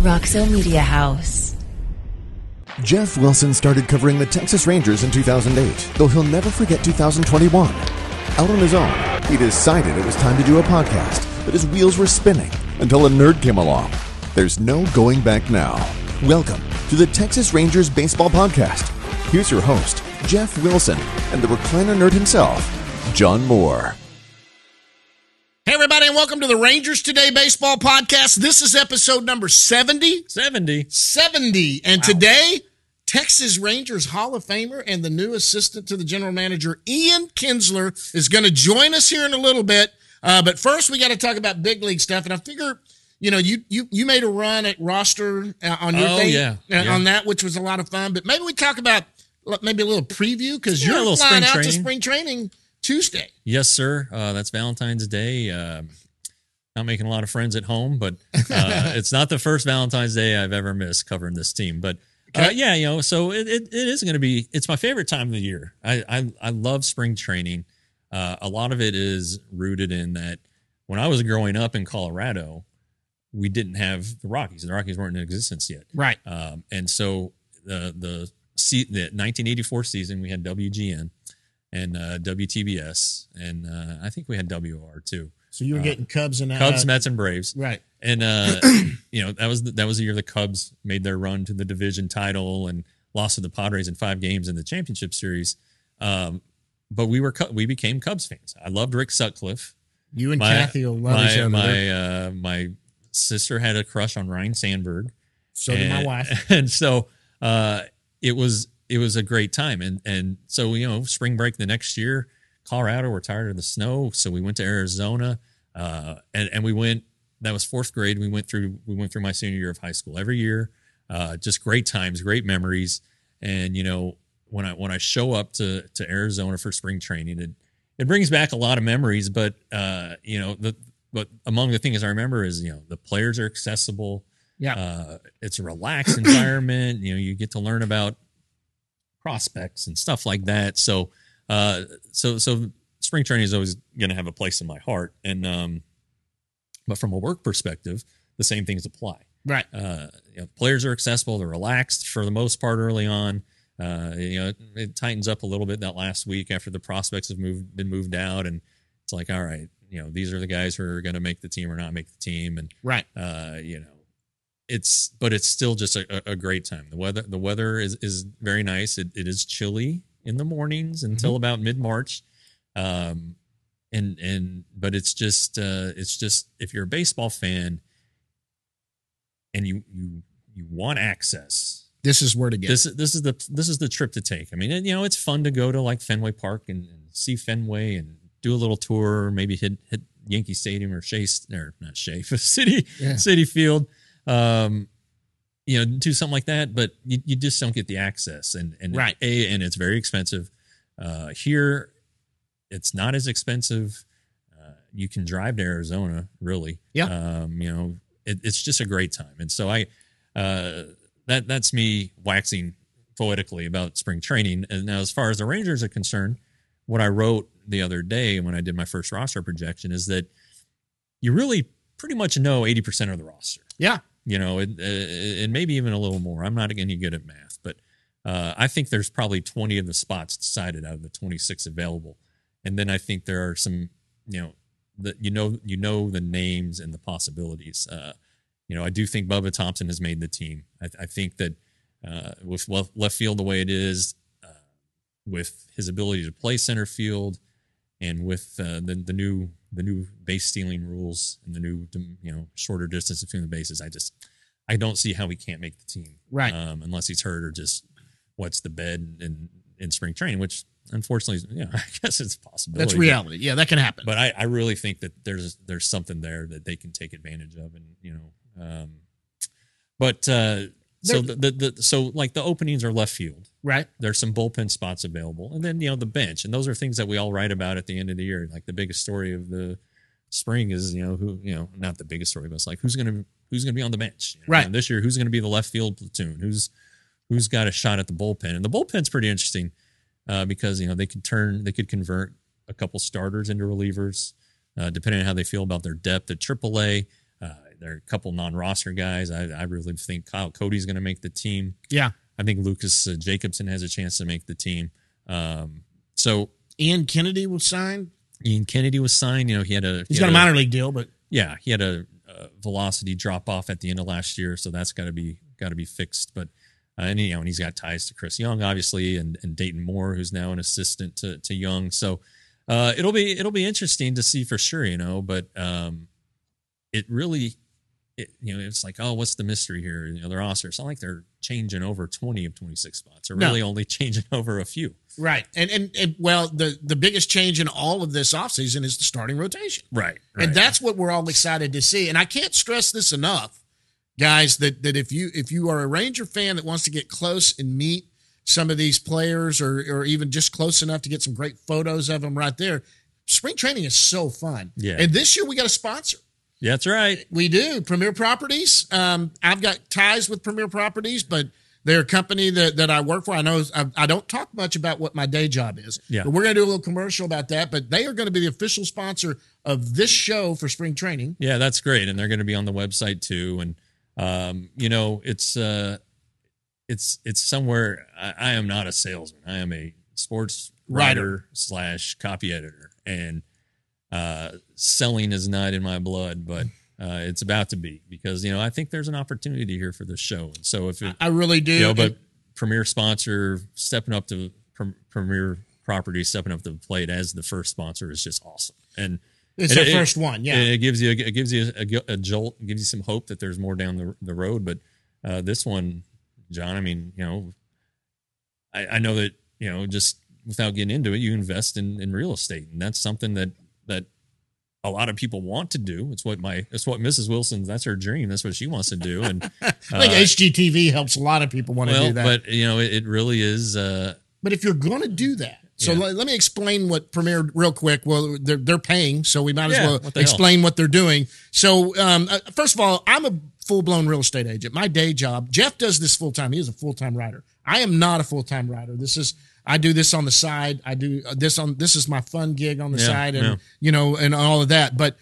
Roxo Media House. Jeff Wilson started covering the Texas Rangers in 2008, though he'll never forget 2021. Out on his own, he decided it was time to do a podcast, but his wheels were spinning until a nerd came along. There's no going back now. Welcome to the Texas Rangers Baseball Podcast. Here's your host, Jeff Wilson, and the recliner nerd himself, John Moore. Hey, everybody, and welcome to the Rangers Today Baseball Podcast. This is episode number 70. 70. And wow. Today, Texas Rangers Hall of Famer and the new assistant to the general manager, Ian Kinsler, is going to join us here in a little bit. But first, we got to talk about big league stuff. And I figure, you made a run at roster on your thing, on that, which was a lot of fun. But maybe we talk about maybe a little preview because you're flying out to spring training Tuesday. Yes, sir. That's Valentine's Day. Not making a lot of friends at home, but it's not the first Valentine's Day I've ever missed covering this team. But so it is going to be. It's my favorite time of the year. I love spring training. A lot of it is rooted in that when I was growing up in Colorado, we didn't have the Rockies. The Rockies weren't in existence yet, right? And so the 1984 season we had WGN. And WTBS, and I think we had WR too. So you were getting Cubs and Mets, and Braves, right? And that was the year the Cubs made their run to the division title and lost to the Padres in 5 games in the championship series. But we became Cubs fans. I loved Rick Sutcliffe. You and Kathy will love each other. My sister had a crush on Ryan Sandberg. So did my wife. And so it was a great time. And so, spring break the next year, Colorado, we're tired of the snow. So we went to Arizona and we went, that was 4th grade. We went through my senior year of high school every year. Just great times, great memories. And, when I show up to Arizona for spring training, it brings back a lot of memories, but but among the things I remember is, the players are accessible. Yeah. It's a relaxed environment. You get to learn about prospects and stuff like that. So spring training is always going to have a place in my heart. And, but from a work perspective, the same things apply. Right. Players are accessible. They're relaxed for the most part early on. It tightens up a little bit that last week after the prospects have been moved out. And it's like, all right, these are the guys who are going to make the team or not make the team. And, right. But it's still just a great time. The weather is very nice. It is chilly in the mornings until about mid-March. But it's just if you're a baseball fan and you want access, this is where to get. This is the trip to take. I mean, it's fun to go to like Fenway Park and see Fenway and do a little tour, maybe hit Yankee Stadium or Citi Field. Do something like that, but you just don't get the access and right. And it's very expensive. Here, it's not as expensive. You can drive to Arizona, really. Yeah. It's just a great time. And so that's me waxing poetically about spring training. And now, as far as the Rangers are concerned, what I wrote the other day when I did my first roster projection is that you really pretty much know 80% of the roster. Yeah. And maybe even a little more. I'm not any good at math, but I think there's probably 20 of the spots decided out of the 26 available. And then I think there are some, the names and the possibilities. I do think Bubba Thompson has made the team. I think that with left field the way it is, with his ability to play center field, and with the new base stealing rules and the new shorter distance between the bases, I don't see how he can't make the team, right? Unless he's hurt or just wets the bed in spring training, which unfortunately, I guess it's a possibility. That's reality. Yeah, that can happen. But I really think that there's something there that they can take advantage of, and so like the openings are left field. Right. There's some bullpen spots available. And then, the bench. And those are things that we all write about at the end of the year. Like the biggest story of the spring is, not the biggest story, but it's like who's gonna be on the bench. Right. And this year, who's gonna be the left field platoon? Who's got a shot at the bullpen? And the bullpen's pretty interesting because they could convert a couple starters into relievers, depending on how they feel about their depth at AAA. There are a couple non-roster guys. I really think Kyle Cody's going to make the team. Yeah. I think Lucas Jacobson has a chance to make the team. So Ian Kennedy was signed. Ian Kennedy was signed. You know, He's got a minor league deal, but yeah, he had a velocity drop off at the end of last year, so that's got to be fixed. But and you know, and he's got ties to Chris Young, obviously, and Dayton Moore, who's now an assistant to Young. So it'll be interesting to see for sure. You know, but it really, you know, it's like, oh, what's the mystery here? You know, their roster. It's not like they're changing over 20 of 26 spots. They're really only changing over a few. Right. And well, the biggest change in all of this offseason is the starting rotation. Right. And that's what we're all excited to see. And I can't stress this enough, guys, that if you are a Ranger fan that wants to get close and meet some of these players or even just close enough to get some great photos of them right there, spring training is so fun. Yeah. And this year we got a sponsor. Yeah, that's right. We do. Premier Properties. I've got ties with Premier Properties, but they're a company that I work for. I know I don't talk much about what my day job is. Yeah. But we're going to do a little commercial about that. But they are going to be the official sponsor of this show for spring training. Yeah, that's great. And they're going to be on the website too. And, you know, it's somewhere. I am not a salesman. I am a sports writer / copy editor. And selling is not in my blood, but it's about to be, because, you know, I think there's an opportunity here for this show. And so if I really do, you know, but Premier sponsor stepping up to Premier Property, stepping up to the plate as the first sponsor is just awesome. And it's the first one. Yeah. It gives you a jolt, it gives you some hope that there's more down the road. But this one, John, I mean, you know, I know that, you know, just without getting into it, you invest in real estate, and that's something that a lot of people want to do. It's what Mrs. Wilson's, that's her dream. That's what she wants to do. And I think HGTV helps a lot of people want to do that. But you know, it really is. But if you're going to do that, so let me explain what Premier real quick. Well, they're paying, so we might as well explain what they're doing. So first of all, I'm a full-blown real estate agent. My day job, Jeff does this full-time. He is a full-time writer. I am not a full-time writer. I do this on the side. I do this is my fun gig on the side, and you know, and all of that. But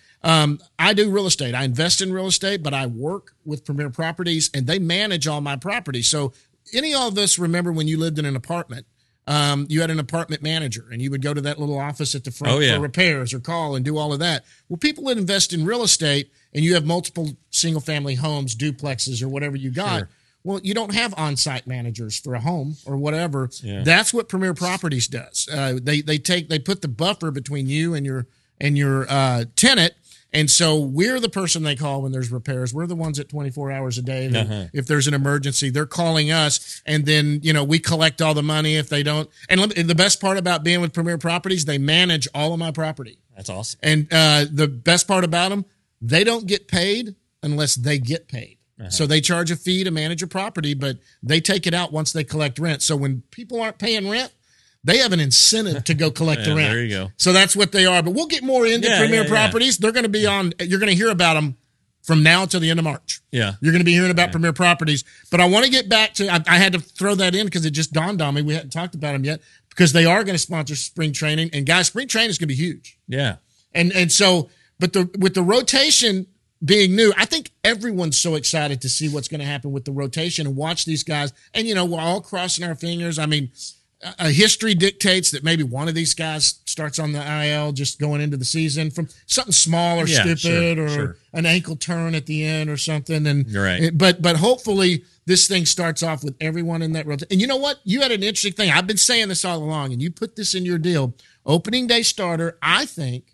I do real estate. I invest in real estate, but I work with Premier Properties, and they manage all my properties. So any of us remember when you lived in an apartment, you had an apartment manager, and you would go to that little office at the front for repairs or call and do all of that. Well, people that invest in real estate, and you have multiple single-family homes, duplexes, or whatever you got. Sure. Well, you don't have on-site managers for a home or whatever. Yeah. That's what Premier Properties does. They put the buffer between you and your tenant, and so we're the person they call when there's repairs. We're the ones at 24 hours a day. If there's an emergency, they're calling us, and then, you know, we collect all the money if they don't. And the best part about being with Premier Properties, they manage all of my property. That's awesome. And the best part about them, they don't get paid unless they get paid. So they charge a fee to manage a property, but they take it out once they collect rent. So when people aren't paying rent, they have an incentive to go collect the rent. There you go. So that's what they are. But we'll get more into Premier Properties. They're going to be on. You're going to hear about them from now till the end of March. Yeah. You're going to be hearing about Premier Properties. But I want to get back to, I had to throw that in because it just dawned on me. We hadn't talked about them yet, because they are going to sponsor spring training. And guys, spring training is going to be huge. Yeah. And so, but with the rotation being new, I think everyone's so excited to see what's going to happen with the rotation and watch these guys. And, you know, we're all crossing our fingers. I mean, history dictates that maybe one of these guys starts on the IL just going into the season from something small or stupid or an ankle turn at the end or something. And you're right. But hopefully this thing starts off with everyone in that rotation. And you know what? You had an interesting thing. I've been saying this all along, and you put this in your deal. Opening day starter, I think,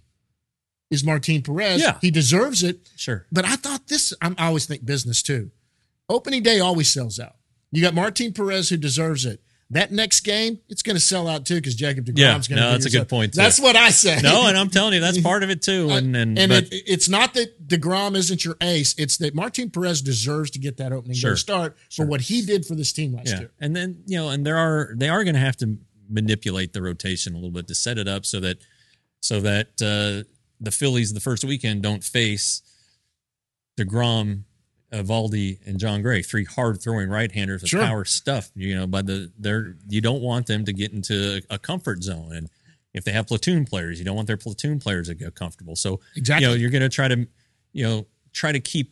is Martin Perez. Yeah. He deserves it. Sure. But I thought I always think business too. Opening day always sells out. You got Martin Perez, who deserves it. That next game, it's going to sell out too, because Jacob DeGrom's going to. No, that's a good point too. That's what I say. No, and I'm telling you, that's part of it too. It's not that DeGrom isn't your ace; it's that Martin Perez deserves to get that opening day start for what he did for this team last year. And then, you know, and they are going to have to manipulate the rotation a little bit to set it up so that the Phillies the first weekend don't face DeGrom, Eovaldi, and John Gray, three hard-throwing right-handers with power stuff. You know, you don't want them to get into a comfort zone, and if they have platoon players, you don't want their platoon players to get comfortable. So, you know, you're going to try to keep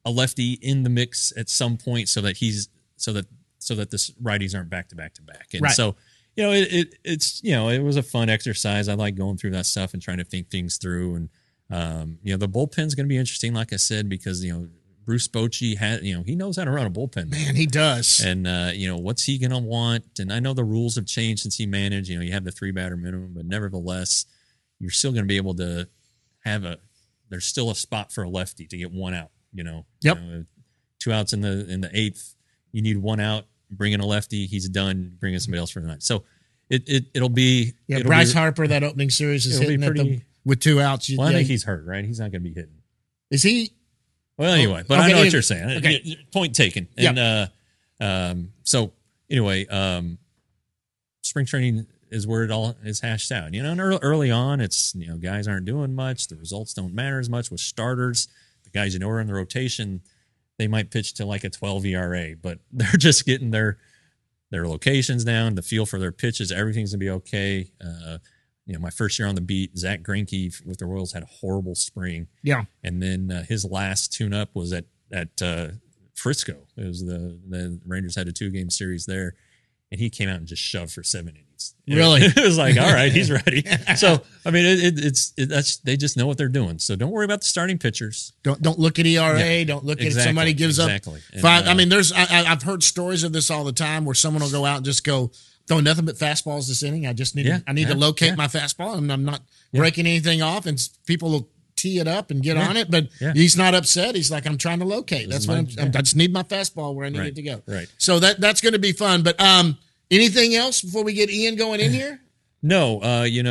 a lefty in the mix at some point so that the righties aren't back to back to back. And so, it's it was a fun exercise. I like going through that stuff and trying to think things through. And the bullpen's going to be interesting, like I said, because Bruce Bochy he knows how to run a bullpen. Man, he does. And what's he going to want? And I know the rules have changed since he managed. You have the 3-batter minimum, but nevertheless, you're still going to be able to there's still a spot for a lefty to get one out. Yep. 2 outs in the 8th. You need 1 out. Bring in a lefty. He's done. Bring in somebody else for the night. So it'll be. Yeah, Bryce Harper, that opening series is hitting with 2 outs. Well, I think he's hurt, right? He's not going to be hitting. Is he? Well, anyway, but I know what you're saying. Okay. Point taken. And so anyway, spring training is where it all is hashed out. And early on, it's guys aren't doing much. The results don't matter as much with starters. The guys are in the rotation. They might pitch to like a 12 ERA, but they're just getting their locations down, the feel for their pitches. Everything's gonna be okay. My first year on the beat, Zach Greinke with the Royals had a horrible spring. Yeah, and then his last tune-up was at Frisco. It was the Rangers had a 2-game series there, and he came out and just shoved for 7 innings. Really, it was like, all right, he's ready. So I mean, that's they just know what they're doing. So don't worry about the starting pitchers. Don't look at ERA. Yeah, don't look at somebody gives up 5. I mean, I've heard stories of this all the time where someone will go out and just go throw nothing but fastballs this inning. I just need to locate my fastball, and I'm not breaking anything off, and people will tee it up and get on it, but he's not upset. He's like, I'm trying to locate. That's what I just need my fastball where I need it to go. Right. So that's going to be fun. But anything else before we get Ian going in here? No.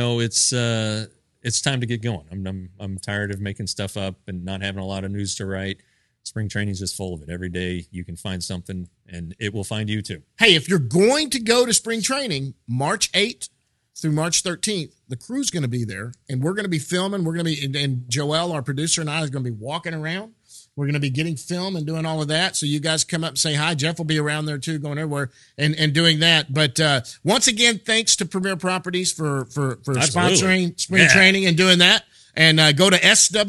It's time to get going. I'm tired of making stuff up and not having a lot of news to write. Spring training is just full of it. Every day you can find something, and it will find you too. Hey, if you're going to go to spring training, March 8th through March 13th, the crew's going to be there, and we're going to be filming. We're going to be, and Joel, our producer, and I is going to be walking around. We're going to be getting film and doing all of that. So you guys come up and say hi. Jeff will be around there too, going everywhere and doing that. But once again, thanks to Premier Properties for sponsoring spring training and doing that. And go to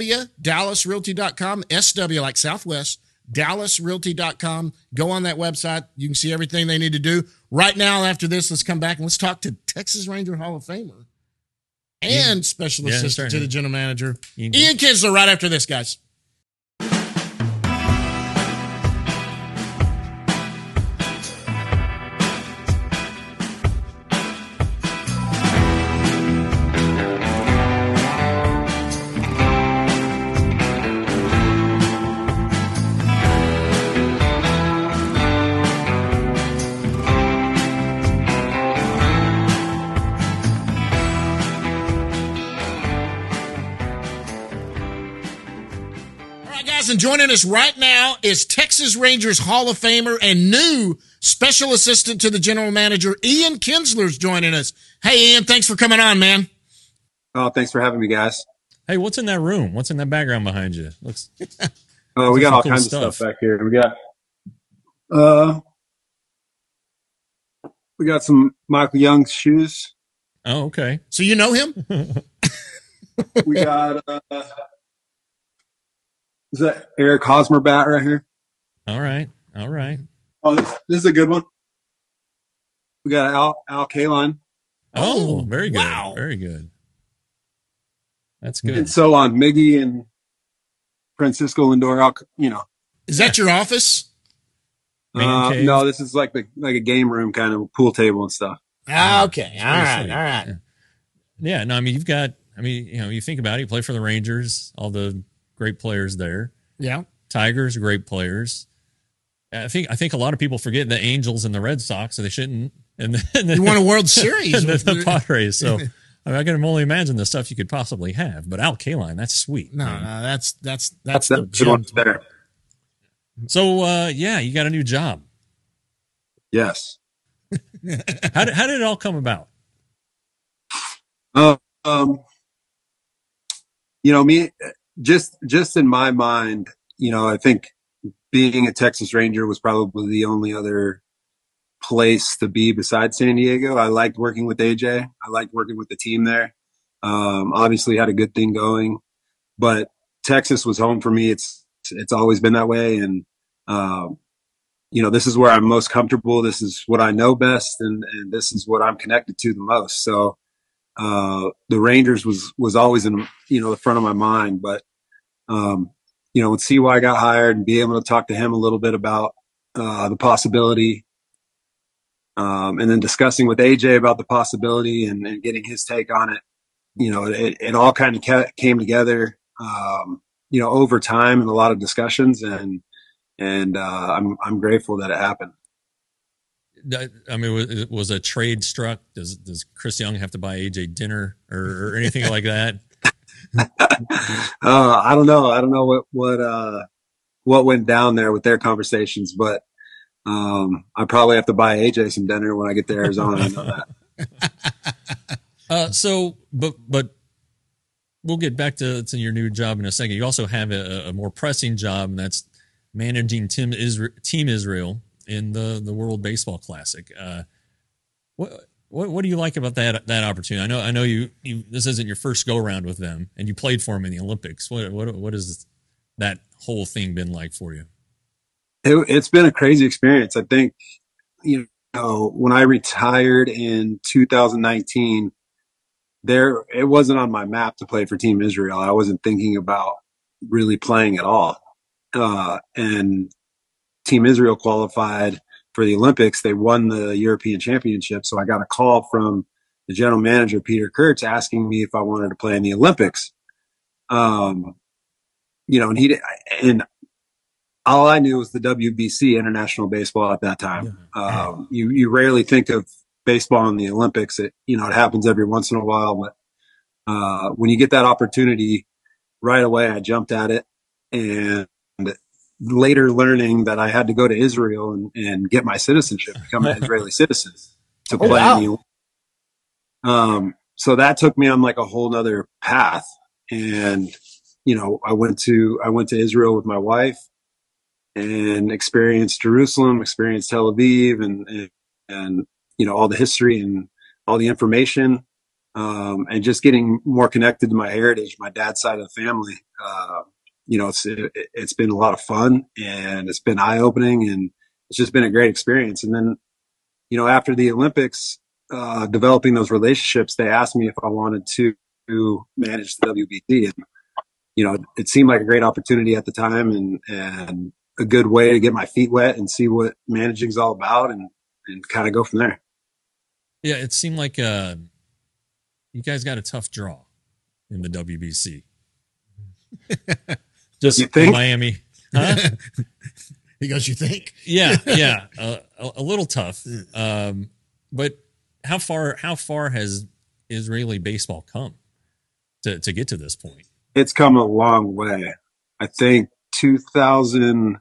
SW, SW like Southwest, DallasRealty.com. Go on that website. You can see everything they need to do. Right now, after this, let's come back and let's talk to Texas Ranger Hall of Famer and special assistant to the general manager, Ian Kinsler, right after this, guys. And joining us right now is Texas Rangers Hall of Famer and new special assistant to the general manager, Ian Kinsler's joining us. Hey, Ian, thanks for coming on, man. Oh, thanks for having me, guys. Hey, what's in that room? What's in that background behind you? Looks. We got all kinds of stuff back here. We got some Michael Young's shoes. Oh, okay. So you know him? We got. Is that Eric Hosmer bat right here? All right. Oh, this is a good one. We got Al Kaline. Oh, very good. Wow. Very good. That's good. And so on Miggy and Francisco Lindor. Is that your office? No, this is like a game room kind of pool table and stuff. Okay. All right. Yeah. No, I mean, you think about it. You play for the Rangers, all the great players there. Yeah. Tigers, great players. I think a lot of people forget the Angels and the Red Sox, so they shouldn't. And then you won a World Series with the Padres. So I can only imagine the stuff you could possibly have. But Al Kaline, that's sweet. No, that's the good one there. So you got a new job. Yes. How did it all come about? Me. Just in my mind, I think being a Texas Ranger was probably the only other place to be besides San Diego. I liked working with AJ. I liked working with the team there. Obviously had a good thing going, but Texas was home for me. It's It's always been that way. And, this is where I'm most comfortable. This is what I know best. And this is what I'm connected to the most. So, the Rangers was always in, the front of my mind, but, when CY got hired and be able to talk to him a little bit about, the possibility, and then discussing with AJ about the possibility and getting his take on it, it all kind of came together, over time and a lot of discussions, and I'm grateful that it happened. I mean, was a trade struck? Does Chris Young have to buy AJ dinner or anything like that? I don't know. I don't know what went down there with their conversations, but I probably have to buy AJ some dinner when I get to Arizona. I know that. But we'll get back to your new job in a second. You also have a more pressing job, and that's managing Team Israel in the World Baseball Classic. What do you like about that opportunity? I know you this isn't your first go around with them, and you played for them in the Olympics. What has that whole thing been like for you? It's been a crazy experience. I think, when I retired in 2019, it wasn't on my map to play for Team Israel. I wasn't thinking about really playing at all. And Team Israel qualified for the Olympics. They won the European Championship. So I got a call from the general manager, Peter Kurtz, asking me if I wanted to play in the Olympics. And all I knew was the WBC, International Baseball, at that time. You rarely think of baseball in the Olympics. It happens every once in a while, but when you get that opportunity, right away I jumped at it. And later learning that I had to go to Israel and get my citizenship, become an Israeli citizen to play in the so that took me on like a whole nother path. And, I went to Israel with my wife and experienced Jerusalem, experienced Tel Aviv, and all the history and all the information, and just getting more connected to my heritage, my dad's side of the family. It's been a lot of fun, and it's been eye opening, and it's just been a great experience. And then, after the Olympics, developing those relationships, they asked me if I wanted to manage the WBC, and it seemed like a great opportunity at the time, and a good way to get my feet wet and see what managing is all about, and kind of go from there. Yeah, it seemed like you guys got a tough draw in the WBC. Just you think? Miami. Huh? He goes, you think? Yeah. A little tough. But how far has Israeli baseball come to get to this point? It's come a long way. I think 2000.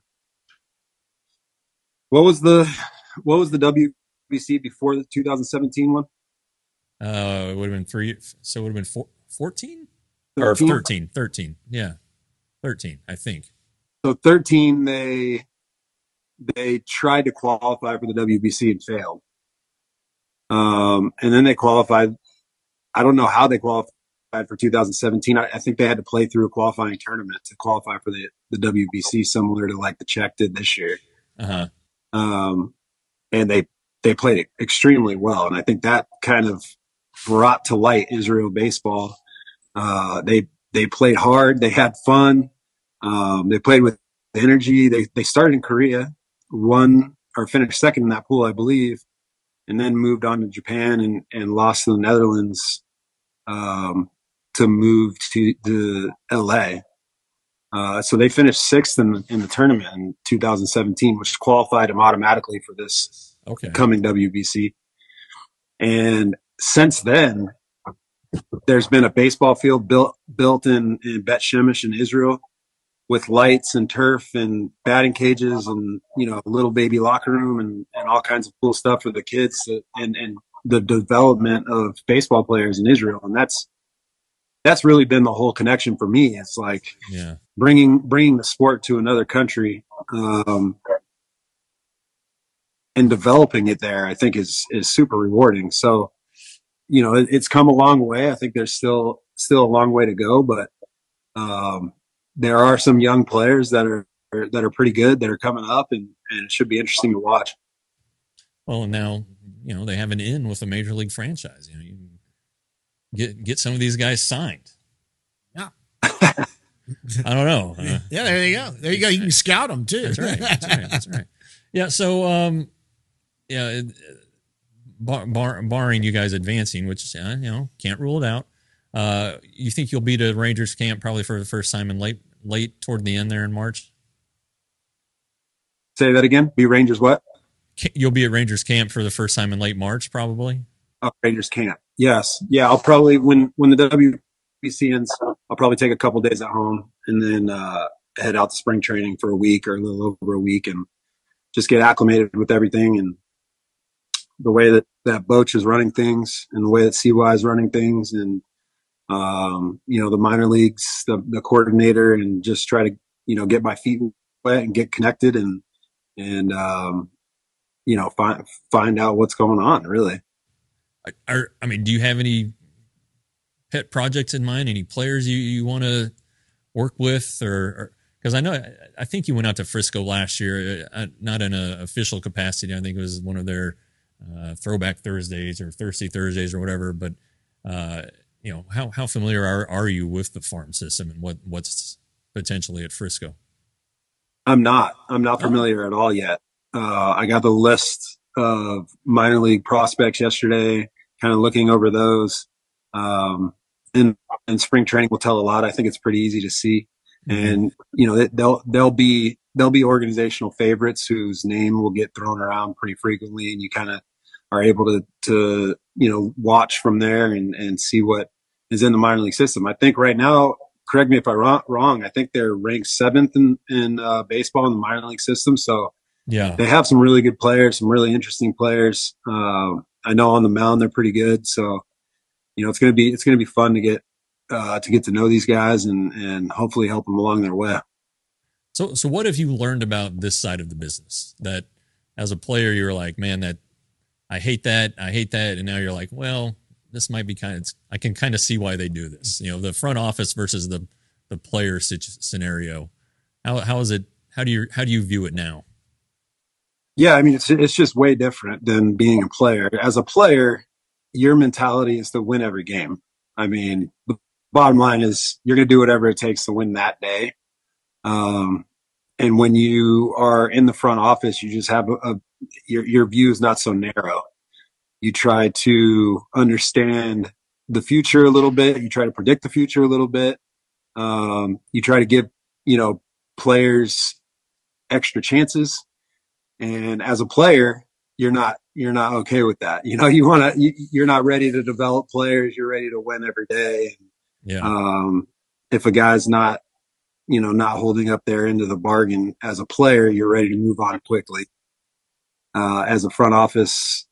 What was the WBC before the 2017 one? It would have been 3. So it would have been 14 or 13. Yeah. 13, I think. So 13, they tried to qualify for the WBC and failed. And then they qualified. I don't know how they qualified for 2017. I think they had to play through a qualifying tournament to qualify for the WBC, similar to like the Czech did this year. Uh-huh. And they played it extremely well. And I think that kind of brought to light Israel baseball. They played hard. They had fun. They played with energy. They started in Korea, won or finished second in that pool, I believe, and then moved on to Japan and lost to the Netherlands to move to LA. So they finished sixth in the tournament in 2017, which qualified them automatically for this coming WBC. And since then, there's been a baseball field built in Bet Shemesh in Israel with lights and turf and batting cages and, a little baby locker room and all kinds of cool stuff for the kids and the development of baseball players in Israel. And that's really been the whole connection for me. It's like bringing the sport to another country, and developing it there, I think is super rewarding. So, it's come a long way. I think there's still a long way to go, but, there are some young players that are pretty good that are coming up, and it should be interesting to watch. Well, and now, they have an in with a major league franchise. You can get some of these guys signed. Yeah. I don't know. Yeah, there you go. There you go. You can scout them too. That's right. Yeah. So, barring you guys advancing, which can't rule it out. You think you'll be to Rangers camp probably for the first time in late toward the end there in March? Say that again. Be Rangers what? You'll be at Rangers camp for the first time in late March, probably. Oh, Rangers camp. Yes. Yeah. I'll probably when the WBC ends, I'll probably take a couple days at home and then head out to spring training for a week or a little over a week and just get acclimated with everything and the way that Boch is running things and the way that CY is running things and the minor leagues, the coordinator, and just try to get my feet wet and get connected and find out what's going on, really. Do you have any pet projects in mind? Any players you want to work with, or because I think you went out to Frisco last year, not in an official capacity. I think it was one of their Throwback Thursdays or Thirsty Thursdays or whatever. But how familiar are you with the farm system and what's potentially at Frisco? I'm not familiar at all yet. I got the list of minor league prospects yesterday, kind of looking over those. And spring training will tell a lot. I think it's pretty easy to see. And, they'll be organizational favorites whose name will get thrown around pretty frequently. And you kind of are able to watch from there and see what is in the minor league system. I think right now, correct me if I'm wrong, I think they're ranked 7th in baseball in the minor league system. So, yeah, they have some really good players, some really interesting players. I know on the mound they're pretty good. So, it's going to be fun to get to know these guys and hopefully help them along their way. So what have you learned about this side of the business that as a player you're like, man, that I hate that, and now you're like, well, this might be I can kind of see why they do this. The front office versus the player scenario. How is it? How do you view it now? Yeah, it's just way different than being a player. As a player, your mentality is to win every game. The bottom line is you're going to do whatever it takes to win that day. And when you are in the front office, you just have your view is not so narrow. You try to understand the future a little bit. You try to predict the future a little bit. You try to give, players extra chances. And as a player, you're not okay with that. You're not ready to develop players. You're ready to win every day. Yeah. If a guy's not holding up their end of the bargain as a player, you're ready to move on quickly. As a front office,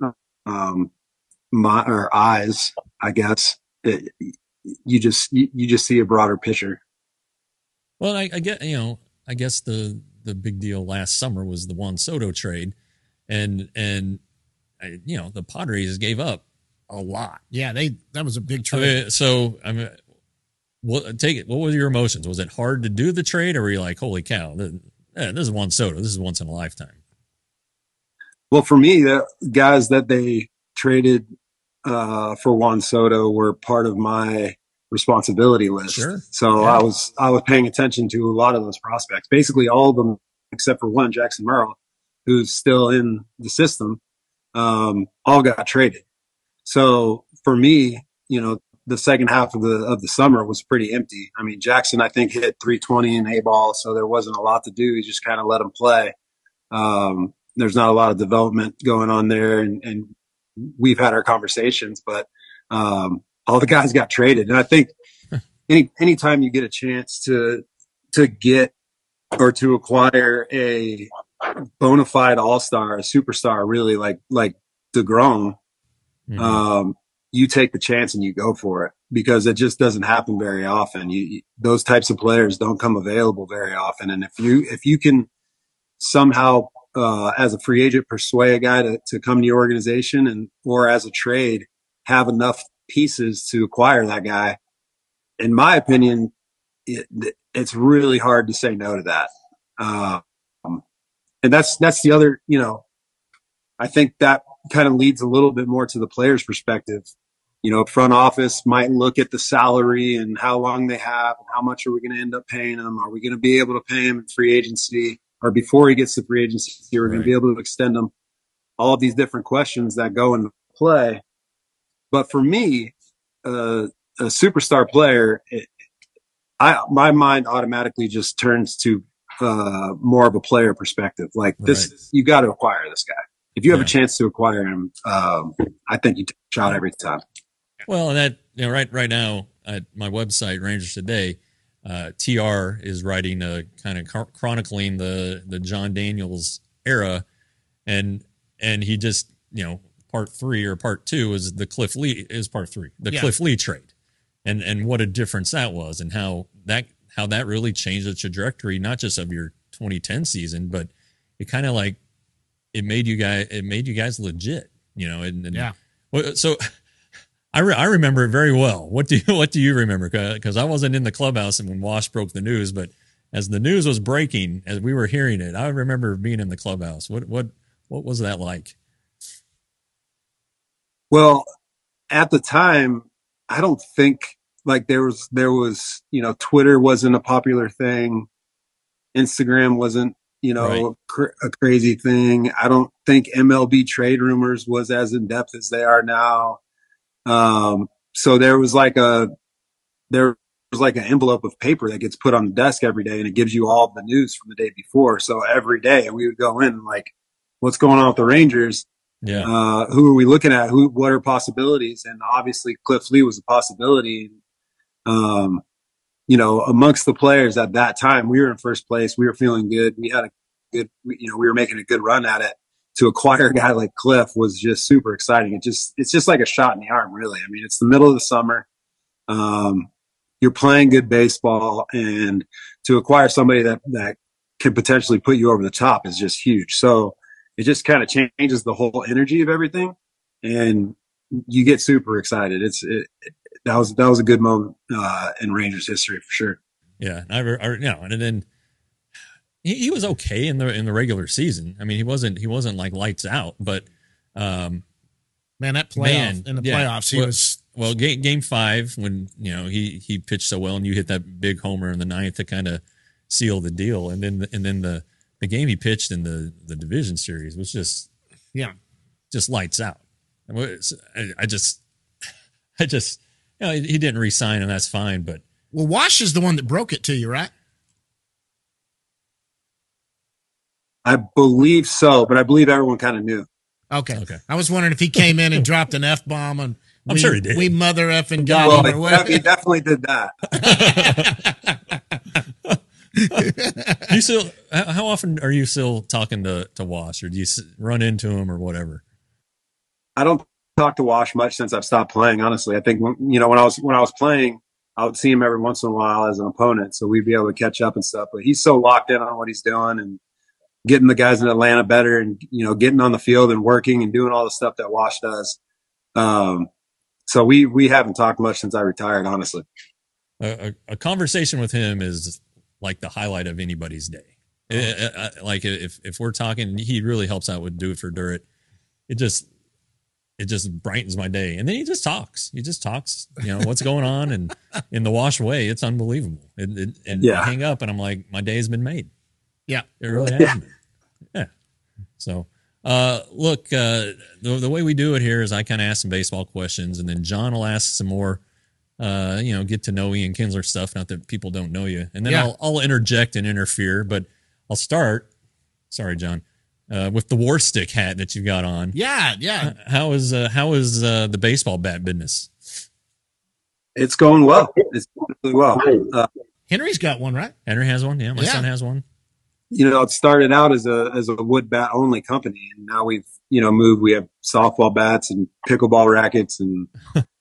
eyes, I guess, you just see a broader picture. Well, I guess the big deal last summer was the Juan Soto trade, and the Padres gave up a lot. Yeah, that was a big trade. What were your emotions? Was it hard to do the trade, or were you like, holy cow, this is Juan Soto, this is once in a lifetime? Well, for me, the guys that they traded for Juan Soto were part of my responsibility list. Sure. So yeah. I was paying attention to a lot of those prospects, basically all of them except for one, Jackson Merrill, who's still in the system, all got traded. So for me, the second half of the summer was pretty empty. Jackson, I think, hit 320 in A-ball, so there wasn't a lot to do. You just kind of let him play. There's not a lot of development going on there, and we've had our conversations, but all the guys got traded. And I think anytime you get a chance to get or to acquire a bona fide all-star, a superstar, really like DeGrom, mm-hmm. You take the chance and you go for it because it just doesn't happen very often. Those types of players don't come available very often. And if you can somehow, as a free agent, persuade a guy to come to your organization or as a trade, have enough pieces to acquire that guy, in my opinion, it's really hard to say no to that. And that's the other, I think that kind of leads a little bit more to the player's perspective. Front office might look at the salary and how long they have and how much are we going to end up paying him? Are we going to be able to pay him in free agency, or before he gets to free agency, we're going to be able to extend him? All of these different questions that go into play. But for me, a superstar player, my mind automatically just turns to more of a player perspective. Like this, you got to acquire this guy. If you have a chance to acquire him, I think you take a shot every time. Well, and that right now at my website, Rangers Today, TR is writing a kind of chronicling the John Daniels era, and he just part 3 or part 2 is the Cliff Lee is part 3, Cliff Lee trade, and what a difference that was, and how that really changed the trajectory not just of your 2010 season, but it kind of like it made you guys legit, So I remember it very well. What do you remember? Because I wasn't in the clubhouse and when Wash broke the news, but as the news was breaking, as we were hearing it, I remember being in the clubhouse. What was that like? Well, at the time, I don't think like there was Twitter wasn't a popular thing. Instagram wasn't a crazy thing. I don't think MLB trade rumors was as in depth as they are now. So there was like an envelope of paper that gets put on the desk every day, and it gives you all the news from the day before. So every day we would go in like, what's going on with the Rangers? Yeah. Who are we looking at? What are possibilities? And obviously Cliff Lee was a possibility. Amongst the players at that time, we were in first place. We were feeling good. We had we were making a good run at it. To acquire a guy like Cliff was just super exciting. It's just like a shot in the arm, really. I mean, it's the middle of the summer. You're playing good baseball, and to acquire somebody that can potentially put you over the top is just huge. So it just kind of changes the whole energy of everything, and you get super excited. That was a good moment in Rangers history for sure. Yeah, and then he was okay in the regular season. I mean, he wasn't like lights out, but that playoff in the playoffs, he was. Well, game 5 when he pitched so well, and you hit that big homer in the 9th to kind of seal the deal, and then the game he pitched in the division series was just lights out. I just he didn't re-sign, and that's fine. But Wash is the one that broke it to you, right? I believe so, but I believe everyone kind of knew. Okay. I was wondering if he came in and dropped an F-bomb, and I'm sure he did. We mother effing got him. He definitely did that. You still? How often are you still talking to Wash, or do you run into him or whatever? I don't talk to Wash much since I've stopped playing. Honestly, I think when I was playing, I would see him every once in a while as an opponent, so we'd be able to catch up and stuff. But he's so locked in on what he's doing and getting the guys in Atlanta better, and getting on the field and working and doing all the stuff that Wash does. So we haven't talked much since I retired, honestly. A conversation with him is like the highlight of anybody's day. Like if we're talking, he really helps out with Do It for Dirt. It just brightens my day. And then he just talks. What's going on, and in the Wash way, it's unbelievable. I hang up and I'm like, my day's been made. Yeah, it really has been. Yeah. So, look, the way we do it here is I kind of ask some baseball questions, and then John will ask some more, get to know Ian Kinsler stuff. Not that people don't know you, and then I'll interject and interfere. But I'll start. Sorry, John, with the War Stick hat that you've got on. Yeah. How is the baseball bat business? It's going well. It's going really well. Henry's got one, right? Henry has one. Yeah, my son has one. It started out as a wood bat only company, and now we've moved. We have softball bats and pickleball rackets, and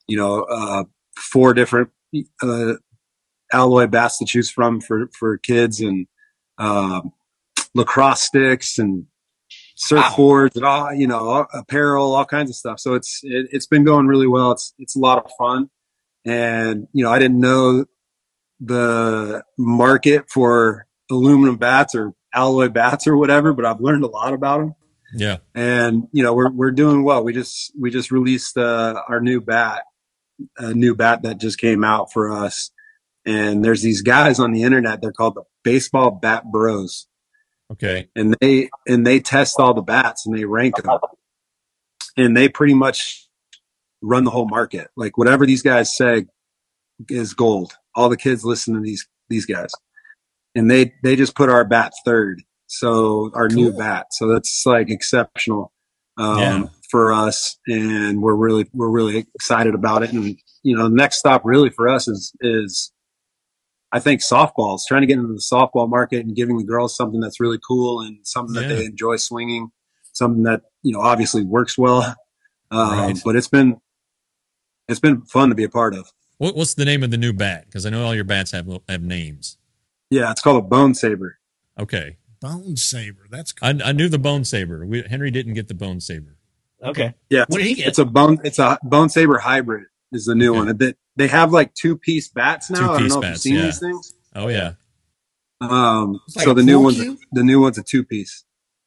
4 different alloy bats to choose from for kids, and lacrosse sticks and surfboards and all apparel, all kinds of stuff. So it's been going really well. It's a lot of fun, and I didn't know the market for aluminum bats or alloy bats or whatever, but I've learned a lot about them. Yeah. And, you know, we're doing well. We just released our new bat, a new bat that just came out for us. And there's these guys on the internet. They're called the Baseball Bat Bros. Okay. And they test all the bats and they rank them. And they pretty much run the whole market. Like whatever these guys say is gold. All the kids listen to these guys. And they just put our bat third. So our new bat. So that's like exceptional for us. And we're really excited about it. And, you know, the next stop really for us is I think softballs, trying to get into the softball market and giving the girls something that's really cool and something that they enjoy swinging, something that, you know, obviously works well. But it's been fun to be a part of. What's the name of the new bat? Because I know all your bats have names. Yeah, it's called a Bone Saber. Okay. Bone Saber. That's cool. I knew the Bone Saber. Henry didn't get the Bone Saber. Okay. Yeah. What did he get? It's a Bone Saber hybrid is the new one. They have like 2-piece bats now. I don't know if you've seen these things. Oh yeah. So the new one's a 2-piece.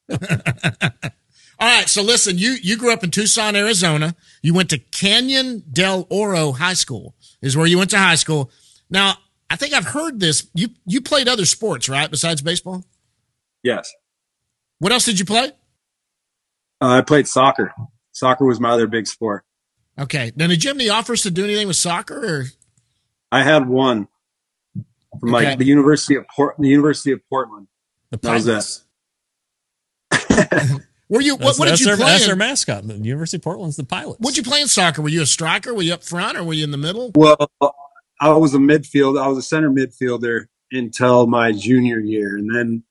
All right. So listen, you grew up in Tucson, Arizona. You went to Canyon del Oro High School is where you went to high school. Now, I think I've heard this. You played other sports, right? Besides baseball? Yes. What else did you play? I played soccer. Soccer was my other big sport. Okay. Now, did you have any offers to do anything with soccer? Or? I had one from like the University of Portland. The Pilots. Were you? What did you play? That's their mascot. The University of Portland's the Pilots. What'd you play in soccer? Were you a striker? Were you up front, or were you in the middle? Well, I was a midfield. I was a center midfielder until my junior year, and then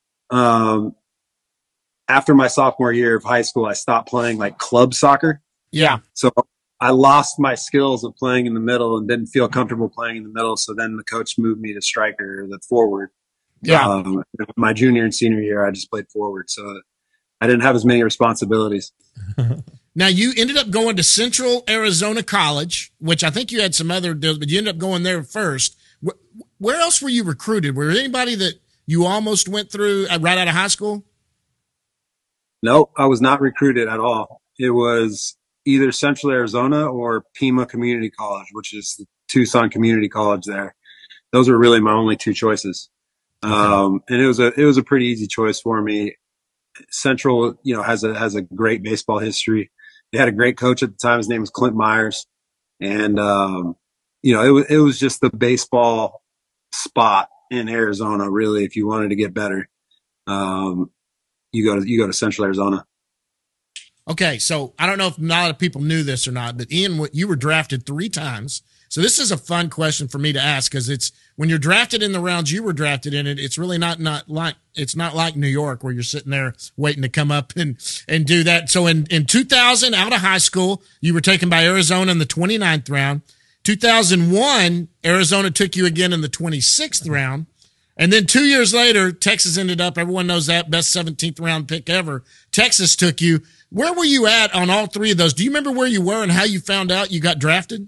after my sophomore year of high school, I stopped playing like club soccer. Yeah. So I lost my skills of playing in the middle and didn't feel comfortable playing in the middle. So then the coach moved me to striker, the forward. Yeah. My junior and senior year, I just played forward. So I didn't have as many responsibilities. Now, you ended up going to Central Arizona College, which I think you had some other deals, but you ended up going there first. Where else were you recruited? Were there anybody that you almost went through right out of high school? No, I was not recruited at all. It was either Central Arizona or Pima Community College, which is the Tucson Community College there. Those were really my only two choices. And it was a pretty easy choice for me. Central, you know, has a great baseball history. They had a great coach at the time. His name was Clint Myers. And, you know, it was just the baseball spot in Arizona, really, if you wanted to get better. You go to Central Arizona. Okay, so I don't know if a lot of people knew this or not, but Ian, you were drafted 3 times. So this is a fun question for me to ask because it's when you're drafted in the rounds you were drafted in, it's really not like New York where you're sitting there waiting to come up and do that. So in 2000, out of high school, you were taken by Arizona in the 29th round. 2001, Arizona took you again in the 26th round. And then 2 years later, Texas ended up, everyone knows that, best 17th round pick ever. Texas took you. Where were you at on all 3 of those? Do you remember where you were and how you found out you got drafted?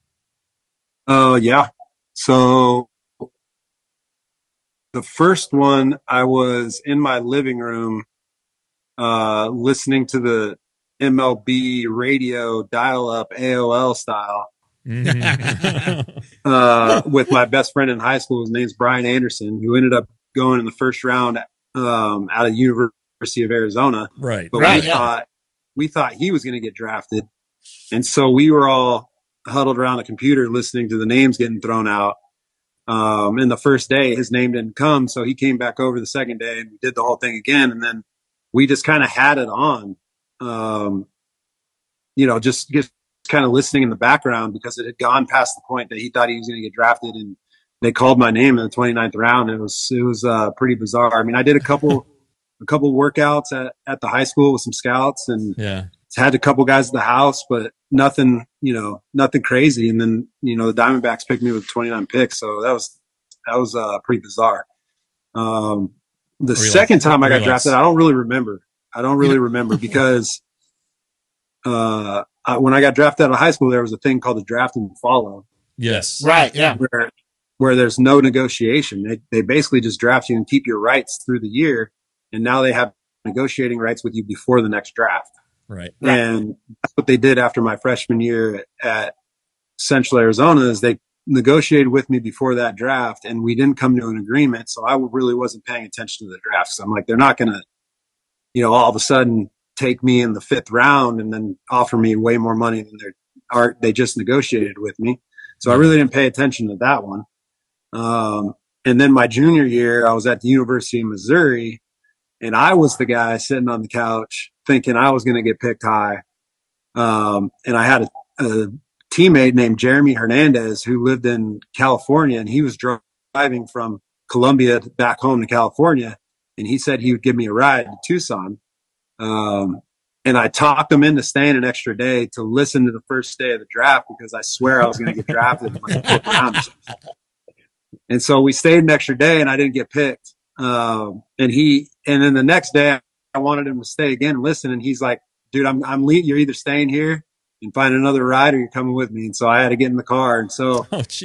Yeah. So the first one, I was in my living room listening to the MLB radio dial-up AOL style. With my best friend in high school. His name's Brian Anderson, who ended up going in the first round out of University of Arizona. Right. But we thought he was going to get drafted. And so we were all huddled around the computer listening to the names getting thrown out. And the first day his name didn't come. So he came back over the second day and we did the whole thing again. And then we just kind of had it on, you know, just kind of listening in the background because it had gone past the point that he thought he was going to get drafted. And they called my name in the 29th round. It was pretty bizarre. I mean, I did a couple workouts at the high school with some scouts and had a couple guys at the house, but nothing crazy. And then, you know, the Diamondbacks picked me with 29 picks. So that was pretty bizarre. The second time I got drafted, I don't really remember because, when I got drafted out of high school, there was a thing called the draft and follow. Yes. Right. Yeah. Where where there's no negotiation. They basically just draft you and keep your rights through the year. And now they have negotiating rights with you before the next draft. Right. And that's what they did after my freshman year at Central Arizona is they negotiated with me before that draft, and we didn't come to an agreement. So I really wasn't paying attention to the draft. So I'm like, they're not going to, all of a sudden take me in the 5th round and then offer me way more money than they just negotiated with me. So I really didn't pay attention to that one. And then my junior year, I was at the University of Missouri, and I was the guy sitting on the couch thinking I was going to get picked high. And I had a teammate named Jeremy Hernandez who lived in California, and he was driving from Columbia back home to California. And he said he would give me a ride to Tucson. And I talked him into staying an extra day to listen to the first day of the draft because I swear I was going to get drafted in like 4th round. And so we stayed an extra day and I didn't get picked. And then the next day I wanted him to stay again and listen. And he's like, dude, you're either staying here and find another ride or you're coming with me. And so I had to get in the car. And so,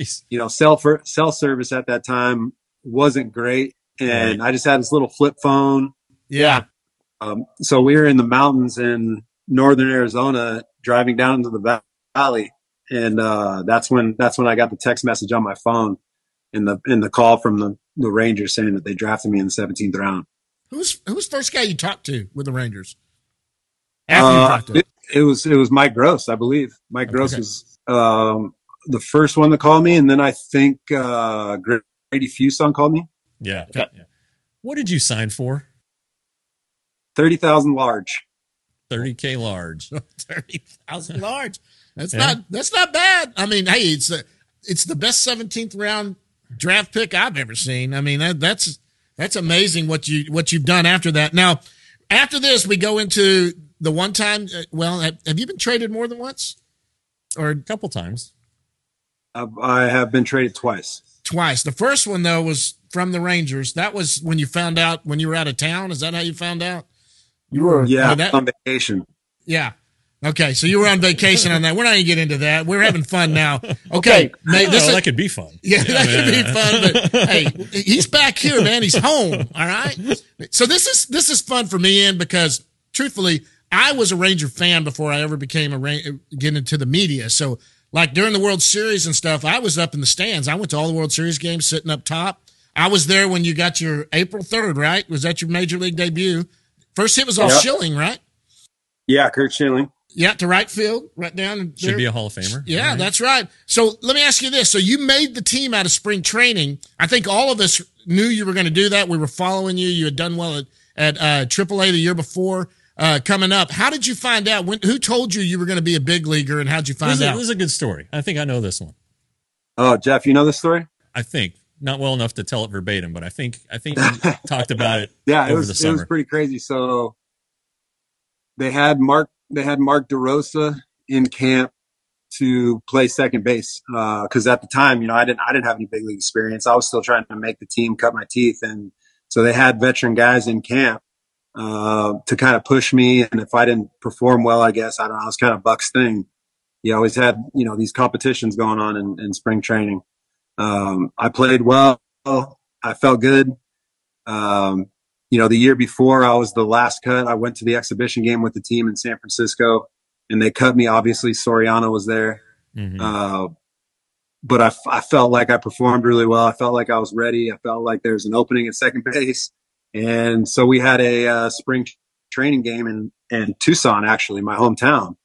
cell service at that time wasn't great. And I just had this little flip phone. Yeah. So we were in the mountains in northern Arizona driving down into the valley. And, that's when I got the text message on my phone in the call from the Rangers saying that they drafted me in the 17th round. Who's the first guy you talked to with the Rangers? After you talked to him? It was Mike Gross, I believe. Mike Gross was, the first one to call me. And then I think, Grady Fuson called me. Yeah. Okay. Yeah. What did you sign for? 30,000 large. 30K large. 30,000 large. That's not bad. I mean, hey, it's the best 17th round draft pick I've ever seen. I mean, that's amazing what you've done after that. Now, after this, we go into the one time. Well, have you been traded more than once, or a couple times? I have been traded twice. Twice. The first one though was from the Rangers. That was when you found out when you were out of town. Is that how you found out? You were on vacation. Yeah. Okay, so you were on vacation on that. We're not going to get into that. We're having fun now. Okay. That could be fun. Yeah, that could be fun. But hey, he's back here, man. He's home. All right. So this is fun for me, because truthfully, I was a Ranger fan before I ever became get into the media. So like during the World Series and stuff, I was up in the stands. I went to all the World Series games, sitting up top. I was there when you got your April 3rd, right? Was that your major league debut? First hit was off Schilling, right? Yeah, Kurt Schilling. Yeah, to right field, right down there. Should be a Hall of Famer. Yeah, right. That's right. So let me ask you this. So you made the team out of spring training. I think all of us knew you were going to do that. We were following you. You had done well at AAA the year before coming up. How did you find out? Who told you were going to be a big leaguer, and how'd you find out? It was a good story. I think I know this one. Oh, Jeff, you know this story? I think. Not well enough to tell it verbatim, but I think you talked about it over the summer. It was pretty crazy. So they had Mark DeRosa in camp to play second base. Cause at the time, I didn't have any big league experience. I was still trying to make the team, cut my teeth. And so they had veteran guys in camp, to kind of push me. And if I didn't perform well, I guess, I don't know, it was kind of Buck's thing. You always had, these competitions going on in spring training. I played well. I felt good. The year before I was the last cut, I went to the exhibition game with the team in San Francisco and they cut me. Obviously Soriano was there. Mm-hmm. But I felt like I performed really well. I felt like I was ready. I felt like there was an opening at second base. And so we had a spring training game in Tucson, actually, my hometown.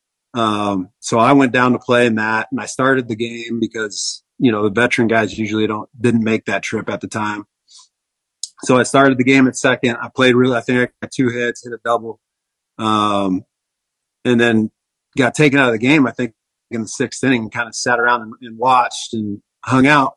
So I went down to play in that and I started the game because the veteran guys usually didn't make that trip at the time. So I started the game at second. I played I think I got 2 hits, hit a double. And then got taken out of the game, I think in the 6th inning, and kind of sat around and watched and hung out.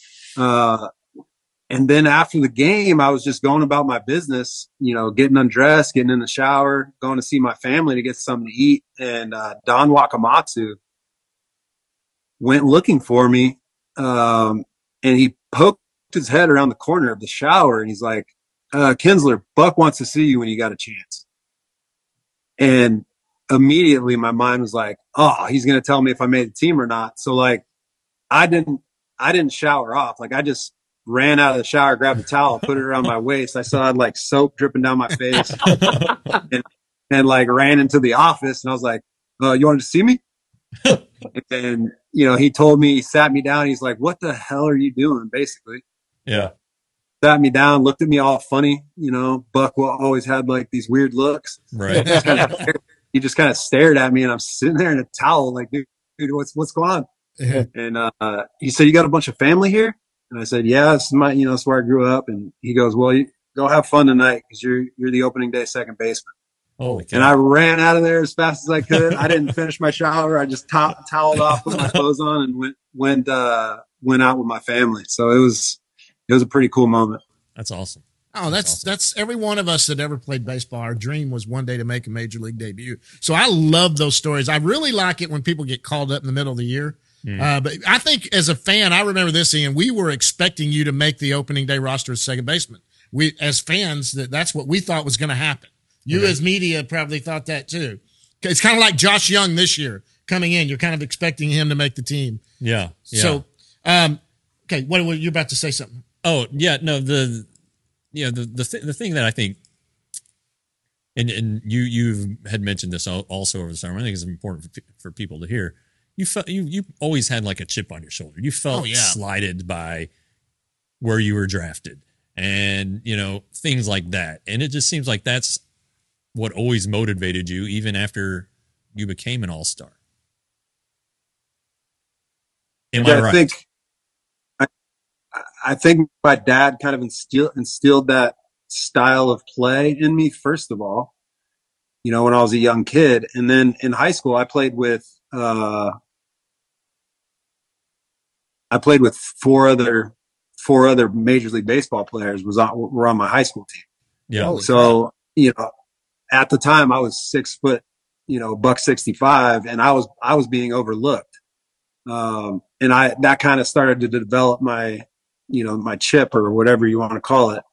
And then after the game, I was just going about my business, getting undressed, getting in the shower, going to see my family to get something to eat. And, Don Wakamatsu went looking for me. And he poked his head around the corner of the shower and he's like, Kinsler, Buck wants to see you when you got a chance. And immediately my mind was like, oh, he's going to tell me if I made the team or not. So like, I I didn't shower off. Like I just ran out of the shower, grabbed a towel, put it around my waist. I saw I had like soap dripping down my face and like ran into the office and I was like, you wanted to see me? And, you know, he told me, he sat me down. He's like, what the hell are you doing? Basically. Yeah. Sat me down, looked at me all funny. You know, Buck always had like these weird looks. Right. He just kind of stared at me and I'm sitting there in a towel like, dude, what's going on? Yeah. And he said, you got a bunch of family here? And I said, yeah, it's my, you know, it's where I grew up. And he goes, well, you go have fun tonight because you're the opening day second baseman. Holy cow. And I ran out of there as fast as I could. I didn't finish my shower. I just toweled off, put my clothes on, and went out with my family. So it was a pretty cool moment. That's awesome. Oh, that's every one of us that ever played baseball. Our dream was one day to make a major league debut. So I love those stories. I really like it when people get called up in the middle of the year. But I think as a fan, I remember this, Ian, we were expecting you to make the opening day roster as second baseman. We, as fans, that's what we thought was going to happen. You as media probably thought that too. It's kind of like Josh Young this year coming in. You're kind of expecting him to make the team. Yeah. So, okay, what were you about to say something? Oh yeah, no, the thing that I think, and you had mentioned this also over the summer. I think it's important for people to hear. You felt you always had like a chip on your shoulder. You felt slighted by where you were drafted, and you know things like that. And it just seems like that's what always motivated you, even after you became an all-star. Am I right? I think my dad kind of instilled that style of play in me, first of all, you know, when I was a young kid. And then in high school, I played with four other Major League Baseball players were on my high school team. Yeah. So, you know, at the time I was 6 foot, you know, $165, and I was being overlooked. And that kind of started to develop my chip or whatever you want to call it.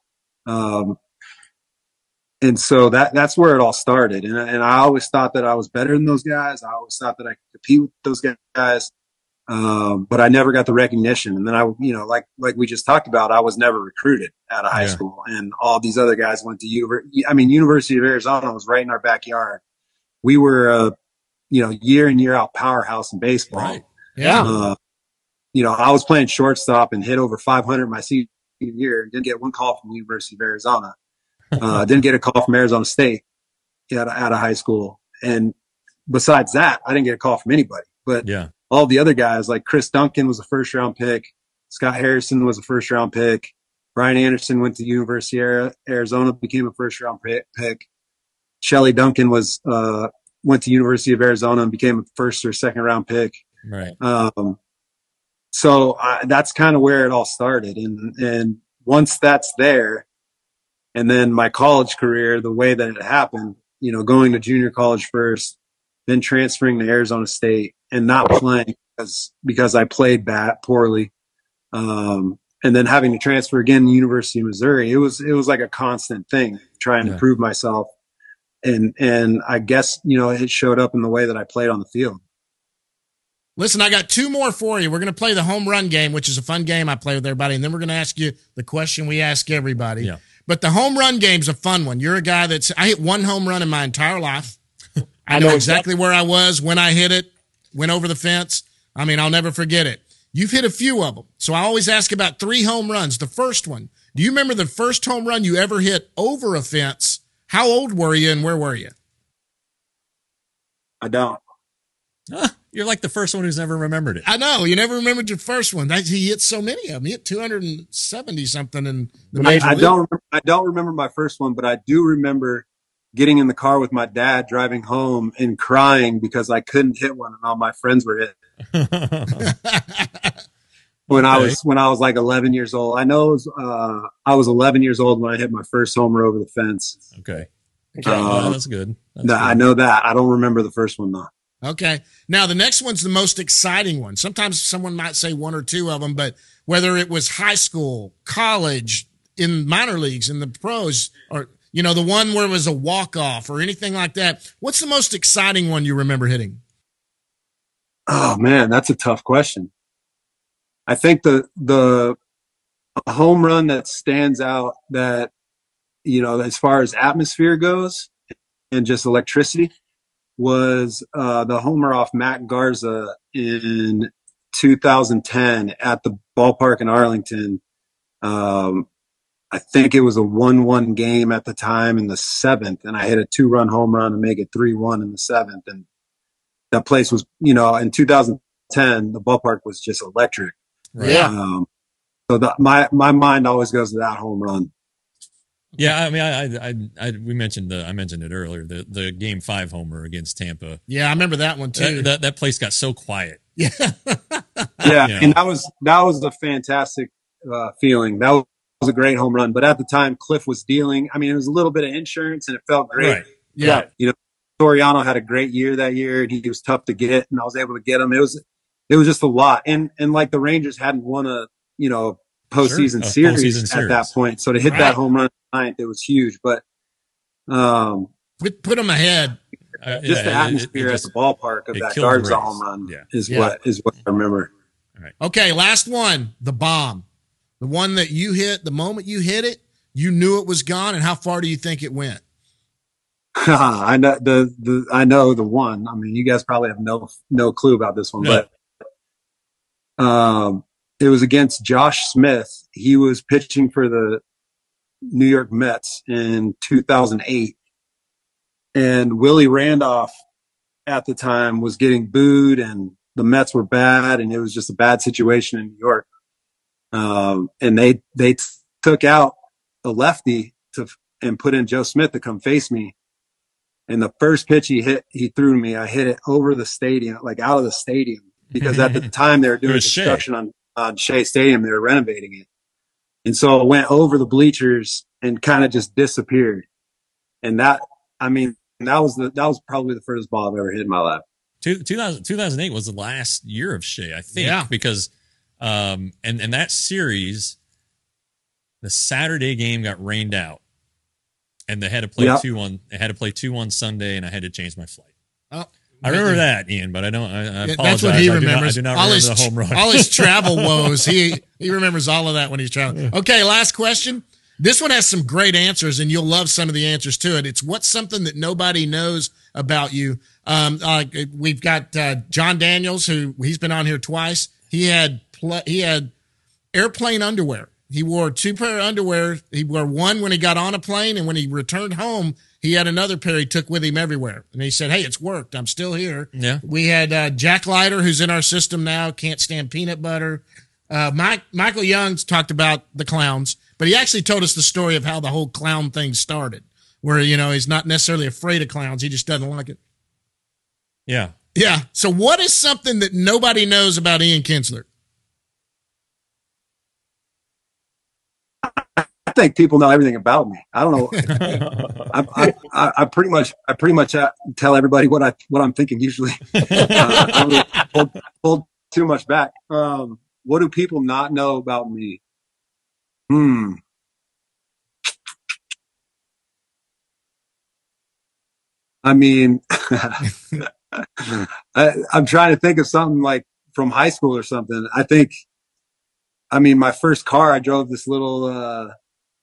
And so that's where it all started. And I always thought that I was better than those guys. I always thought that I could compete with those guys. But I never got the recognition. And then like we just talked about, I was never recruited out of high school, and all these other guys went to University of Arizona was right in our backyard. We were year in, year out powerhouse in baseball. Right. Yeah. I was playing shortstop and hit over 500 my senior year. Didn't get one call from the University of Arizona. Didn't get a call from Arizona State out of high school. And besides that, I didn't get a call from anybody. But all the other guys, like Chris Duncan was a first round pick. Scott Harrison was a first round pick. Brian Anderson went to University of Arizona, became a first round pick. Shelly Duncan went to University of Arizona and became a first or second round pick. Right. So that's kind of where it all started. And once that's there, and then my college career, the way that it happened, going to junior college first, then transferring to Arizona State and not playing because I played poorly. And then having to transfer again to University of Missouri, it was like a constant thing, trying to prove myself. And I guess, it showed up in the way that I played on the field. Listen, I got two more for you. We're going to play the home run game, which is a fun game I play with everybody. And then we're going to ask you the question we ask everybody. Yeah. But the home run game's a fun one. You're a guy I hit one home run in my entire life. I know exactly where I was when I hit it, went over the fence. I mean, I'll never forget it. You've hit a few of them. So I always ask about 3 home runs. The first one, do you remember the first home run you ever hit over a fence? How old were you and where were you? I don't. You're like the first one who's never remembered it. I know. You never remembered your first one. He hit so many of them. He hit 270 something in the major league. I don't remember my first one, but I do remember getting in the car with my dad driving home and crying because I couldn't hit one and all my friends were hitting. When I was like 11 years old. I know I was 11 years old when I hit my first homer over the fence. Okay. That's good. I know that. I don't remember the first one though. Okay. Now the next one's the most exciting one. Sometimes someone might say 1 or 2 of them, but whether it was high school, college, in minor leagues, in the pros, or the one where it was a walk-off or anything like that, what's the most exciting one you remember hitting? Oh man, that's a tough question. I think the home run that stands out that, as far as atmosphere goes and just electricity was the homer off Matt Garza in 2010 at the ballpark in Arlington. I think it was a 1-1 game at the time in the seventh, and I hit a 2-run home run to make it 3-1 in the seventh. And that place was, in 2010, the ballpark was just electric. Right. Yeah. So my mind always goes to that home run. Yeah, I mean, we mentioned I mentioned it earlier. The Game 5 homer against Tampa. Yeah, I remember that one too. That place got so quiet. Yeah. Yeah, You know. and that was a fantastic feeling. That was a great home run. But at the time, Cliff was dealing. I mean, it was a little bit of insurance, and it felt great. Right. Yeah. Soriano had a great year that year, and he was tough to get, and I was able to get him. It was just a lot, and like the Rangers hadn't won a postseason series at that point, so to hit that home run ninth, it was huge. But put them ahead. Just the atmosphere at the ballpark of that Garza home run is what I remember. All right. Okay, last one, the bomb. The one that you hit, the moment you hit it, you knew it was gone, and how far do you think it went? I know the one. I mean, you guys probably have no clue about this one, but it was against Josh Smith. He was pitching for the New York Mets in 2008, and Willie Randolph at the time was getting booed, and the Mets were bad, and it was just a bad situation in New York. And they took out a lefty and put in Joe Smith to come face me. And the first pitch he threw to me, I hit it over the stadium, like out of the stadium, because at the time they were doing construction on Shea Stadium. They were renovating it. And so it went over the bleachers and kind of just disappeared. And that was probably the first ball I've ever hit in my life. 2008 was the last year of Shea, I think, because and that series, the Saturday game got rained out, and they had to play 2 on Sunday, and I had to change my flight. Oh, I remember that, Ian, but I apologize. That's what he remembers. I do not remember the home run. All his travel woes. He remembers all of that when he's traveling. Okay, last question. This one has some great answers, and you'll love some of the answers to it. It's what's something that nobody knows about you. We've got John Daniels, who he's been on here twice. He had airplane underwear. He wore 2 pair of underwear. He wore one when he got on a plane, and when he returned home, he had another pair he took with him everywhere. And he said, "Hey, it's worked. I'm still here." Yeah. We had Jack Leiter, who's in our system now, can't stand peanut butter. Michael Young's talked about the clowns, but he actually told us the story of how the whole clown thing started, where, he's not necessarily afraid of clowns. He just doesn't like it. Yeah. Yeah. So what is something that nobody knows about Ian Kinsler? I think people know everything about me. I don't know. I pretty much tell everybody what I'm thinking usually. I don't really hold too much back. What do people not know about me? I mean, I'm trying to think of something like from high school or something. My first car, I drove this little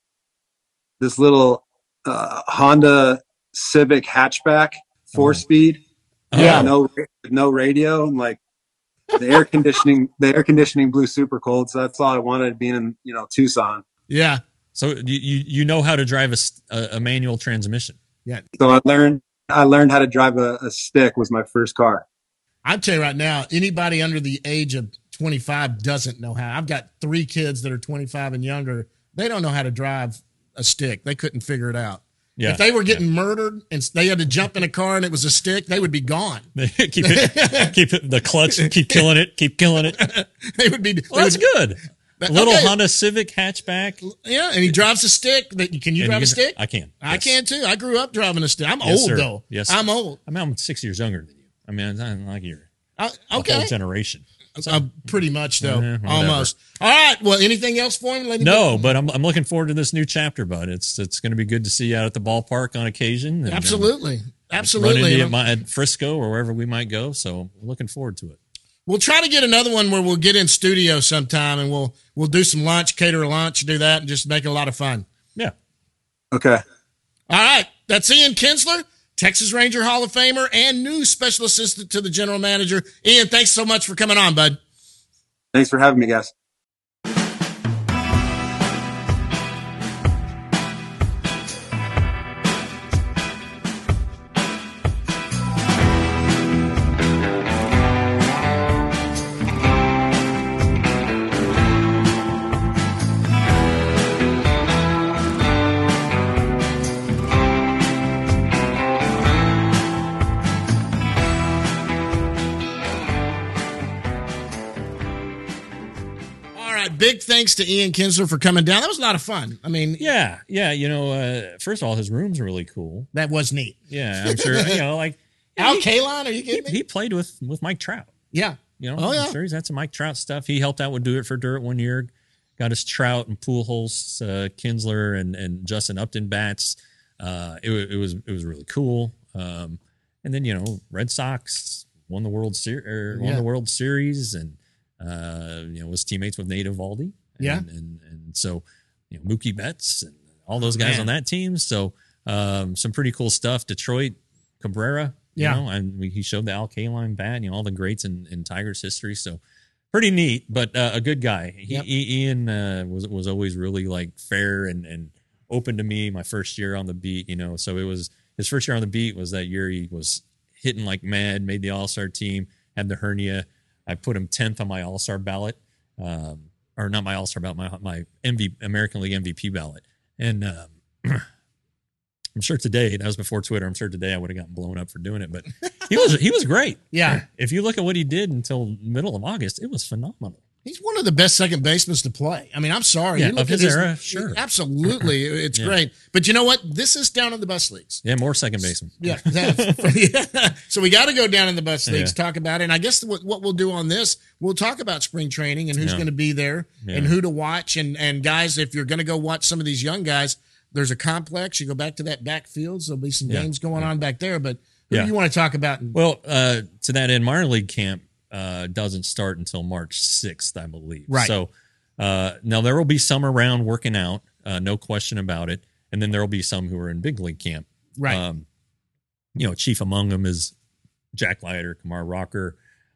Honda Civic hatchback, 4-speed. Yeah. No radio, and like the air conditioning blew super cold. So that's all I wanted, being in, Tucson. Yeah. So you know how to drive a manual transmission. Yeah. So I learned how to drive a stick was my first car. I'll tell you right now, anybody under the age of 25 doesn't know how. I've got 3 kids that are 25 and younger. They don't know how to drive a stick. They couldn't figure it out. Yeah. If they were getting murdered and they had to jump in a car and it was a stick, they would be gone. keep the clutch, keep killing it. They would be. Well, that's good. A little Honda Civic hatchback. Yeah, and he drives a stick. Can you drive a stick? I can. I can too. I grew up driving a stick. I'm old though. Yes, I'm old. I'm 6 years younger than you. I mean, I'm like you're okay. whole generation. Pretty much though, almost. All right. Well, anything else for him? No, but I'm looking forward to this new chapter, bud. It's going to be good to see you out at the ballpark on occasion. And, absolutely. Run into you at Frisco or wherever we might go. So looking forward to it. We'll try to get another one where we'll get in studio sometime and we'll do some lunch, cater a lunch, do that, and just make it a lot of fun. Yeah. Okay. All right. That's Ian Kinsler, Texas Ranger Hall of Famer and new special assistant to the general manager. Ian, thanks so much for coming on, bud. Thanks for having me, guys. Big thanks to Ian Kinsler for coming down. That was a lot of fun. I mean, yeah. First of all, his room's really cool. That was neat. Yeah, I'm sure. Like Al Kaline, are you kidding me? He played with Mike Trout. Yeah, I'm sure he's had some Mike Trout stuff. He helped out with Do It for Dirt one year. Got his Trout and Pujols, Kinsler and Justin Upton bats. It was really cool. And then Red Sox won the World Series and. Was teammates with Nate Eovaldi. And so, Mookie Betts and all those guys on that team. So, some pretty cool stuff. Detroit, Cabrera, and he showed the Al Kaline bat, all the greats in Tigers history. So, pretty neat, but a good guy. Ian was always really like fair and open to me my first year on the beat, So, it was his first year on the beat was that year he was hitting like mad, made the All-Star team, had the hernia. I put him 10th on my All-Star ballot, or not my All-Star ballot, my American League MVP ballot. And I'm sure today, that was before Twitter, I'm sure today I would have gotten blown up for doing it, but he was great. Yeah. If you look at what he did until middle of August, it was phenomenal. He's one of the best second basemen to play. I mean, I'm sorry. Yeah, of his era, sure. Absolutely. It's great. But you know what? This is down in the bus leagues. Yeah, more second basemen. Yeah. So we got to go down in the bus leagues, talk about it. And I guess what we'll do on this, we'll talk about spring training and who's going to be there and who to watch. And guys, if you're going to go watch some of these young guys, there's a complex. You go back to that backfield. So there'll be some games going on back there. But who do you want to talk about? Well, to that end, minor league camp doesn't start until March 6th, I believe. Right. So now there will be some around working out, no question about it. And then there will be some who are in big league camp. Right. Chief among them is Jack Leiter, Kumar Rocker.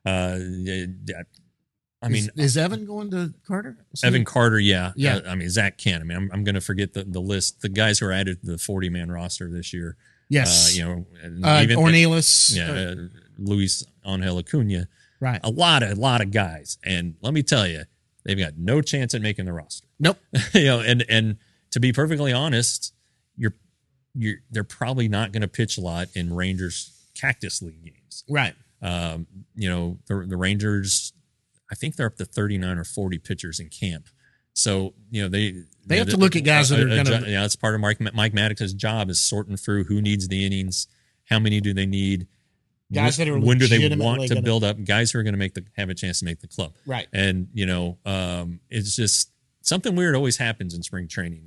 Is Evan going to Carter? Evan Carter, yeah. Yeah. Zach Kent. I'm going to forget the list. The guys who are added to the 40-man roster this year. Yes. Ornelas. Luis Angel Acuna. Right. A lot of guys. And let me tell you, they've got no chance at making the roster. Nope. And to be perfectly honest, they're probably not going to pitch a lot in Rangers Cactus League games. Right. The Rangers, I think they're up to 39 or 40 pitchers in camp. So, they have to look at guys that are going to. Yeah, it's part of Mike Maddox's job is sorting through who needs the innings, how many do they need, guys that are when do they want to build up, guys who are going to have a chance to make the club. Right. And, it's just something weird always happens in spring training,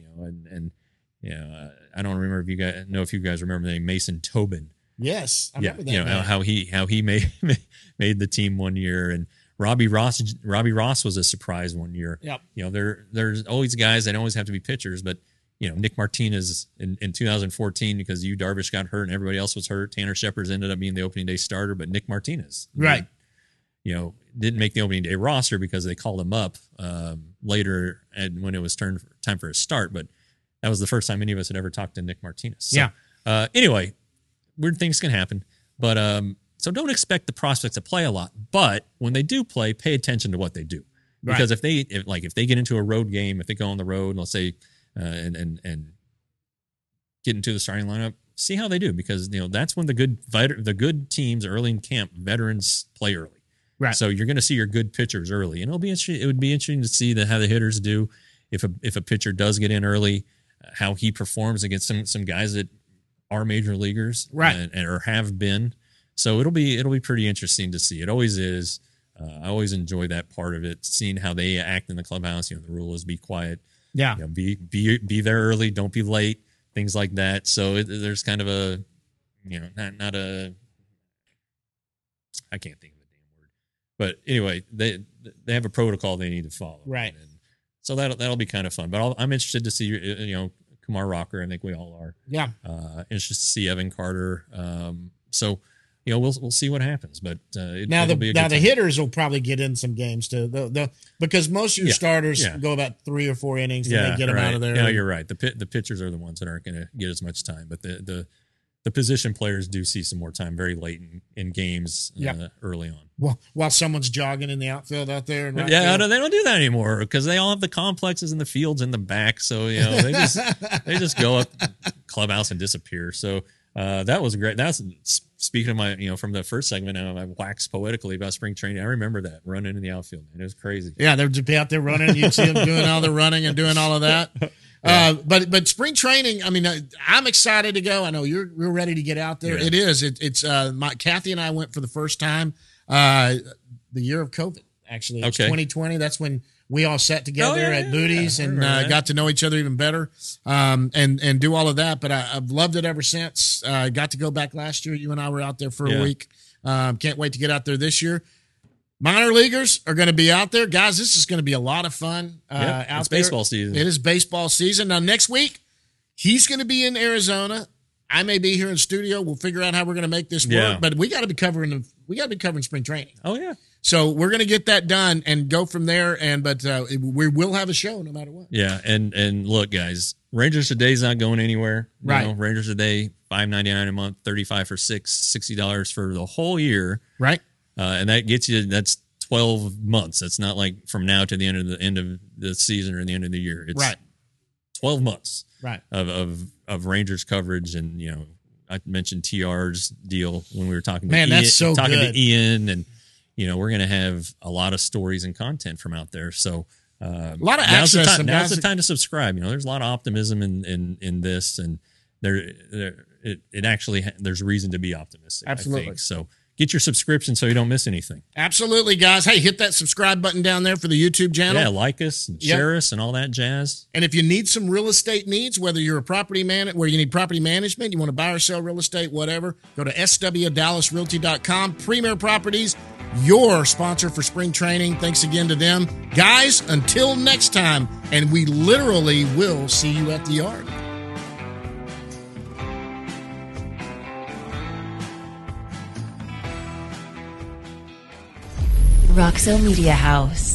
I don't remember if you guys remember the name Mason Tobin. Yes. I remember that. How he made the team one year, and Robbie Ross was a surprise one year. Yep. There's always guys that always have to be pitchers, but Nick Martinez in 2014, because Darvish got hurt and everybody else was hurt. Tanner Shepard ended up being the opening day starter, but Nick Martinez, right, didn't make the opening day roster because they called him up later and when it was time for his start. But that was the first time any of us had ever talked to Nick Martinez. So, anyway, weird things can happen, but so don't expect the prospects to play a lot. But when they do play, pay attention to what they do, because if they get into a road game, if they go on the road, let's say. And get into the starting lineup, see how they do, because that's when the good teams early in camp, veterans play early. Right. So you're going to see your good pitchers early, and it would be interesting to see how the hitters do if a pitcher does get in early, how he performs against some guys that are major leaguers, right, and or have been. So it'll be pretty interesting to see. It always is. I always enjoy that part of it, seeing how they act in the clubhouse. The rule is be quiet. Yeah. Be there early. Don't be late. Things like that. So there's kind of a, not a, I can't think of a damn word. But anyway, they have a protocol they need to follow. Right. And so that'll be kind of fun. But I'm interested to see, Kumar Rocker. I think we all are. Yeah. Interested to see Evan Carter. So, we'll see what happens. But now the hitters will probably get in some games too. Because most of your starters go about 3 or 4 innings and they get them out of there. Yeah, you're right. The pitchers are the ones that aren't going to get as much time. But the position players do see some more time very late in games early on. Well, while someone's jogging in the outfield out there. And they don't do that anymore because they all have the complexes and the fields in the back. So, they just go up clubhouse and disappear. So that was great. That's speaking of my, from the first segment, I waxed poetically about spring training. I remember that running in the outfield, man. It was crazy. Yeah, they'd be out there running. You'd see them doing all the running and doing all of that. But spring training, I mean, I'm excited to go. I know you're ready to get out there. Yeah. It is. It's Kathy and I went for the first time the year of COVID. Actually, it's 2020. That's when we all sat together at Booties and got to know each other even better, and do all of that. But I've loved it ever since. Got to go back last year. You and I were out there for a week. Can't wait to get out there this year. Minor leaguers are going to be out there. Guys, this is going to be a lot of fun out there. It's baseball season. It is baseball season. Now, next week, he's going to be in Arizona. I may be here in studio. We'll figure out how we're going to make this work. But we got to be covering spring training. Oh, yeah. So we're going to get that done and go from there. But we will have a show no matter what. Yeah, and look, guys, Rangers Today's not going anywhere. Right. Rangers Today, $5.99 a month, $35 for $60 for the whole year. Right. And that gets you. That's 12 months. That's not like from now to the end of the season or the end of the year. It's 12 months. Right. Of Rangers coverage, and I mentioned TR's deal when we were talking. Man, to that's so talking good. to Ian, and we're going to have a lot of stories and content from out there. So a lot of access. Now's the time to subscribe. There's a lot of optimism in this, and it actually there's reason to be optimistic. Absolutely. I think. So get your subscription so you don't miss anything. Absolutely, guys. Hey, hit that subscribe button down there for the YouTube channel. Yeah, like us and share us and all that jazz. And if you need some real estate needs, whether you're a property where you need property management, you want to buy or sell real estate, whatever, go to swdallasrealty.com. Premier Properties, your sponsor for spring training. Thanks again to them. Guys, until next time, and we literally will see you at the yard. Roxo Media House.